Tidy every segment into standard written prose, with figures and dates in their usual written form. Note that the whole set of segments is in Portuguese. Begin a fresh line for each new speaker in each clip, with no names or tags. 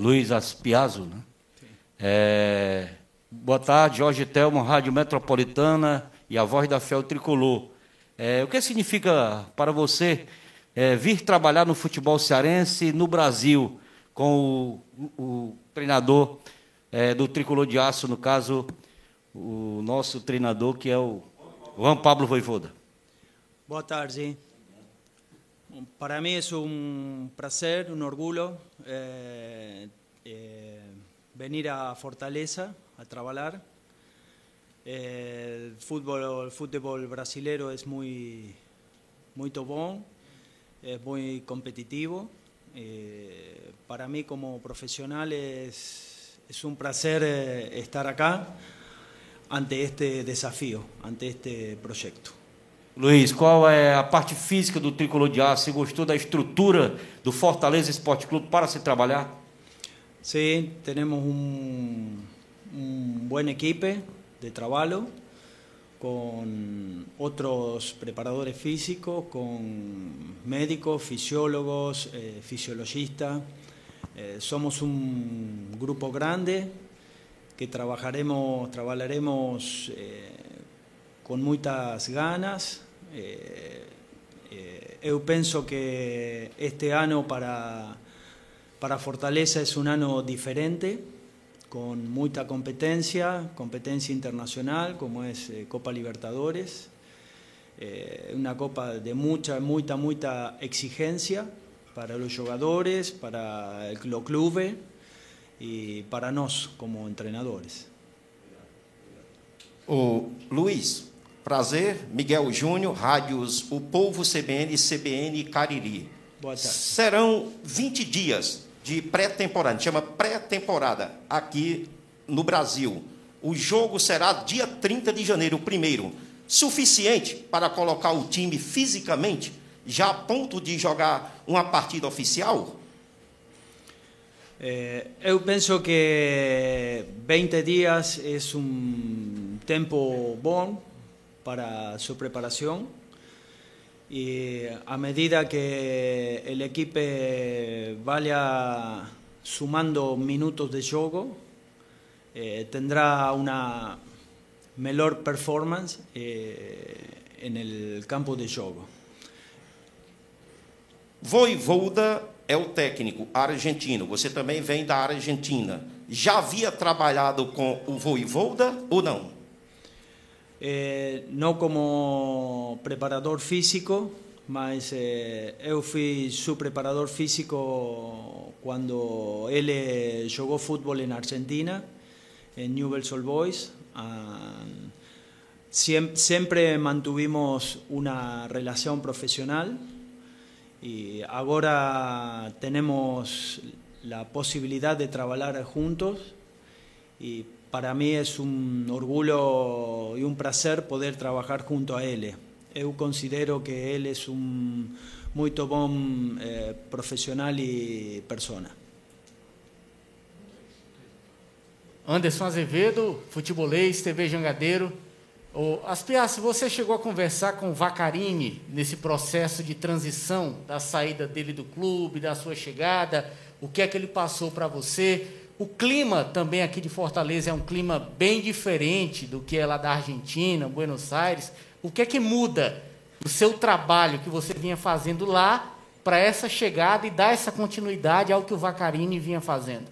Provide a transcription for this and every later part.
Luiz Aspiazzo, né? Boa tarde, Jorge Telmo, Rádio Metropolitana e a voz da Fiel Tricolor. O que significa para você vir trabalhar no futebol cearense no Brasil com o treinador do Tricolor de Aço, no caso, o nosso treinador, que é o Juan Pablo Vojvoda?
Boa tarde. Para mí es un placer, un orgullo venir a Fortaleza a trabajar. El fútbol brasileiro es muy bom, es muy competitivo. Para mí como profesional es un placer estar acá ante este desafío, ante este proyecto.
Luiz, qual é a parte física do Tricolor de Aço? Você gostou da estrutura do Fortaleza Esporte Clube para se trabalhar?
Sí, tenemos un buen equipo de trabajo con otros preparadores físicos, con médicos, fisiólogos, fisiologistas. Somos un grupo grande que trabajaremos con muchas ganas. Eu penso que este ano para Fortaleza es un año diferente, con mucha competencia internacional, como es Copa Libertadores, una copa de mucha exigencia para los jugadores, para los clubes y para nós como entrenadores.
Luiz, prazer, Miguel Júnior, rádios O Povo CBN, CBN Cariri.
Boa tarde.
Serão 20 dias de pré-temporada, chama pré-temporada, aqui no Brasil. O jogo será dia 30 de janeiro, o primeiro. Suficiente para colocar o time fisicamente, já a ponto de jogar uma partida oficial?
Eu penso que 20 dias é tempo bom para su preparación. Y a medida que el equipo vaya sumando minutos de juego, tendrá una mejor performance en el campo de juego.
Vojvoda é o técnico argentino. Você também vem da Argentina. Já havia trabalhado com o Vojvoda ou não?
No como preparador físico, mas eu fui su preparador físico cuando él jugó fútbol en Argentina, en Newell's Old Boys. Siempre mantuvimos una relación profesional y ahora tenemos la posibilidad de trabajar juntos, y para mí es un orgullo y un placer poder trabajar junto a él. Eu considero que él es un muy bom profesional y persona.
Anderson Azevedo, futebolês, TV Jangadeiro. Aspiazzo, você chegou a conversar com o Vaccarini nesse processo de transição, da saída dele do clube, da sua chegada, o que é que ele passou para você? O clima também aqui de Fortaleza é um clima bem diferente do que é lá da Argentina, Buenos Aires. O que é que muda o seu trabalho que você vinha fazendo lá para essa chegada e dar essa continuidade ao que o Vaccarini vinha fazendo?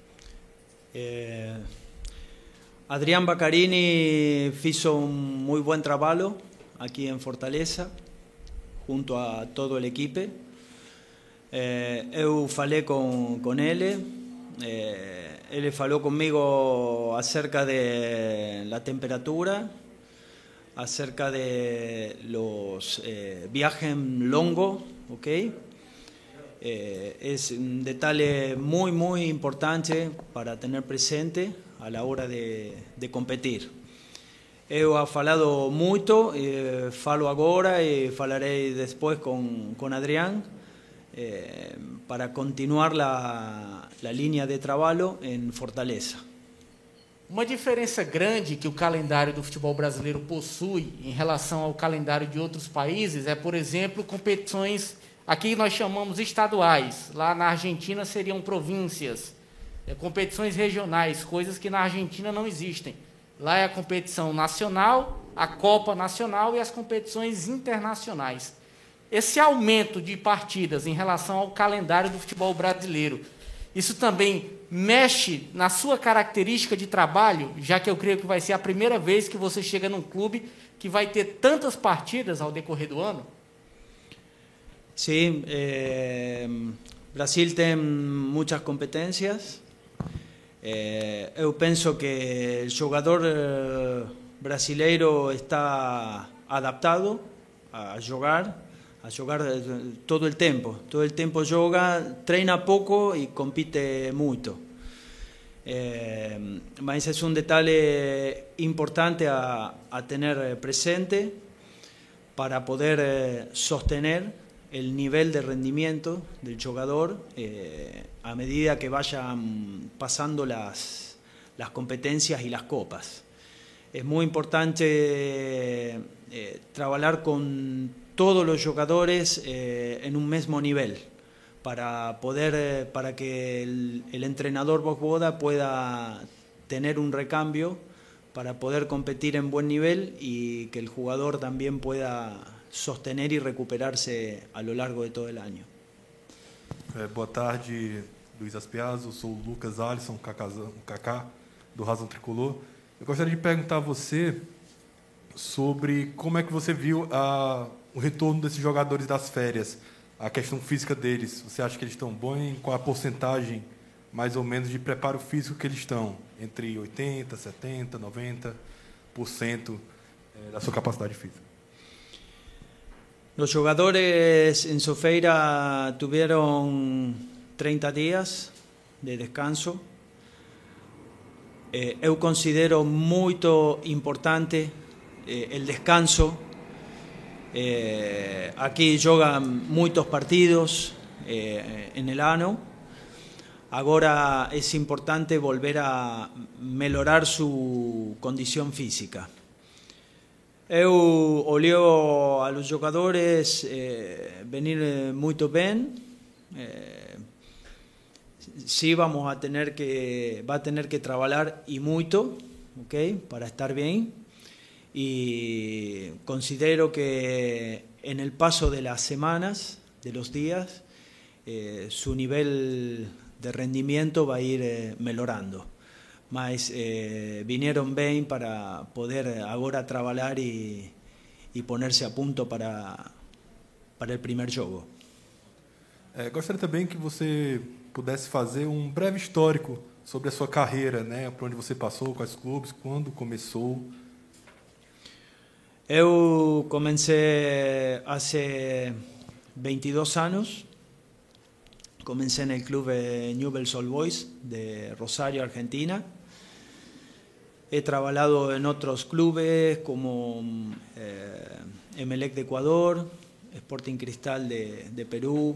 Adrián Vaccarini hizo un muy buen trabajo aquí en Fortaleza, junto a todo el equipo. Eu falei con él. Él faló conmigo acerca de la temperatura, acerca de los viajes longos, ¿ok? Es un detalle muy importante para tener presente a la hora de competir. Eu he falado muito, falo agora e falarei depois con Adrián, para continuar la linha de trabalho em Fortaleza.
Uma diferença grande que o calendário do futebol brasileiro possui em relação ao calendário de outros países é, por exemplo, competições, aqui nós chamamos estaduais, lá na Argentina seriam províncias. competições regionais, coisas que na Argentina não existem. Lá é a competição nacional, a Copa Nacional e as competições internacionais. Esse aumento de partidas em relação ao calendário do futebol brasileiro, isso também mexe na sua característica de trabalho, já que eu creio que vai ser a primeira vez que você chega num clube que vai ter tantas partidas ao decorrer do ano?
Sim, Brasil tem muitas competências. Eu penso que o jogador brasileiro está adaptado a jogar todo el tiempo joga, treina pouco y compite muito. Mas es un detalle importante a tener presente para poder sostener el nivel de rendimiento del jugador a medida que vayan pasando las competencias y las copas. Es muy importante trabajar con todos los jugadores en un mismo nivel para que el entrenador Vojvoda pueda tener un recambio para poder competir en buen nivel y que el jugador también pueda sostener y recuperarse a lo largo de todo el año.
Boa tarde, Luiz Aspiazzo. Sou o Lucas Alisson, Kaká, do Razão Tricolor. Eu gostaria de perguntar a você sobre como é que você viu o retorno desses jogadores das férias, a questão física deles. Você acha que eles estão bons? Qual a porcentagem, mais ou menos, de preparo físico que eles estão? Entre 80%, 70%, 90% da sua capacidade física?
Los jugadores en su feira tuvieron 30 días de descanso. Eu considero muito importante el descanso. Aquí jogan muchos partidos en el ano. Agora es importante volver a mejorar su condición física. Eu olheo a los jogadores venir muito bem. Sí, va a tener que trabajar y mucho, ¿okay? Para estar bien. Y considero que en el paso de las semanas, de los días, su nivel de rendimiento va a ir mejorando. Mas vinieron bien para poder ahora trabajar y ponerse a punto para el primer jogo.
Gostaria também que você pudesse fazer breve histórico sobre a sua carreira, né? Por onde você passou, quais clubes, quando começou.
Eu comecei há 22 anos. Comencé en el club Newell's Old Boys de Rosario, Argentina. He trabajado en otros clubes como Emelec de Ecuador, Sporting Cristal de Perú,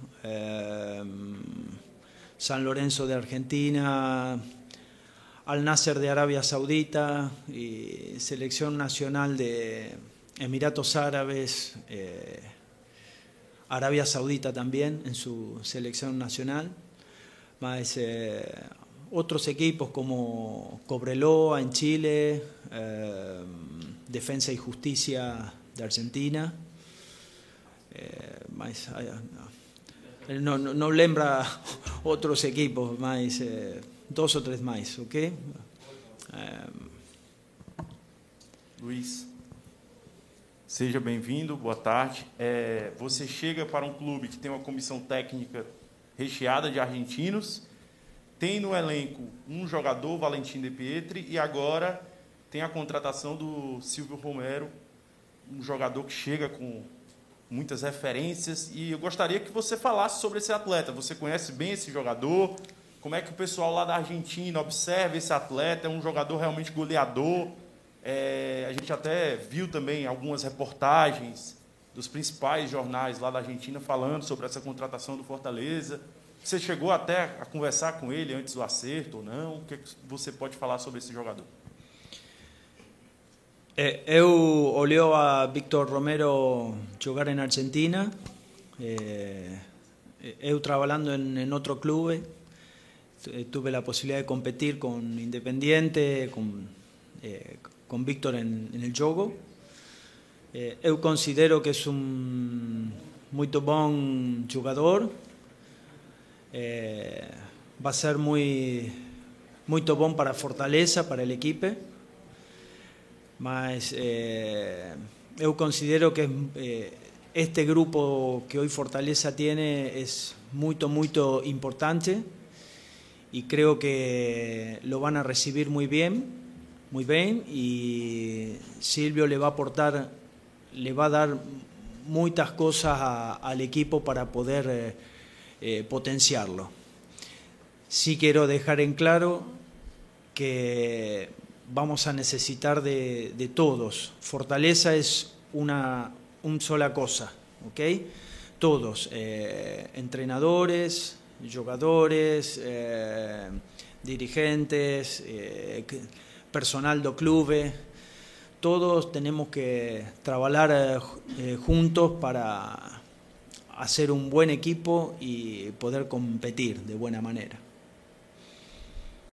San Lorenzo de Argentina, Al Nasser de Arabia Saudita y Selección Nacional de Emiratos Árabes, Arabia Saudita también en su selección nacional, más otros equipos como Cobreloa en Chile, Defensa y Justicia de Argentina, no lembra otros equipos, más 2 o 3 más, ¿ok?
Luiz, seja bem-vindo, boa tarde. Você chega para um clube que tem uma comissão técnica recheada de argentinos, tem no elenco um jogador, Valentim De Pietri, e agora tem a contratação do Silvio Romero, um jogador que chega com muitas referências, e eu gostaria que você falasse sobre esse atleta. Você conhece bem esse jogador? Como é que o pessoal lá da Argentina observa esse atleta? É um jogador realmente goleador? A gente até viu também algumas reportagens dos principais jornais lá da Argentina falando sobre essa contratação do Fortaleza. Você chegou até a conversar com ele antes do acerto ou não? O que você pode falar sobre esse jogador?
Eu olhei a Víctor Romero jogar em Argentina. Eu trabalhando em outro clube. tuve la posibilidad de competir con Independiente, con Víctor en el jogo. Eu considero que é muito bom jogador. Vai ser muito bom para a Fortaleza, para a equipe. Mas eu considero que este grupo que hoy Fortaleza tiene es muy importante y creo que lo van a recibir muy bien y Silvio le va a dar muchas cosas al equipo para poder potenciarlo. Sí quiero dejar en claro que vamos a necesitar de todos. Fortaleza es una sola cosa, ¿ok? Todos, entrenadores, jugadores, dirigentes, personal do clube, todos tenemos que trabajar juntos para hacer un buen equipo y poder competir de buena manera.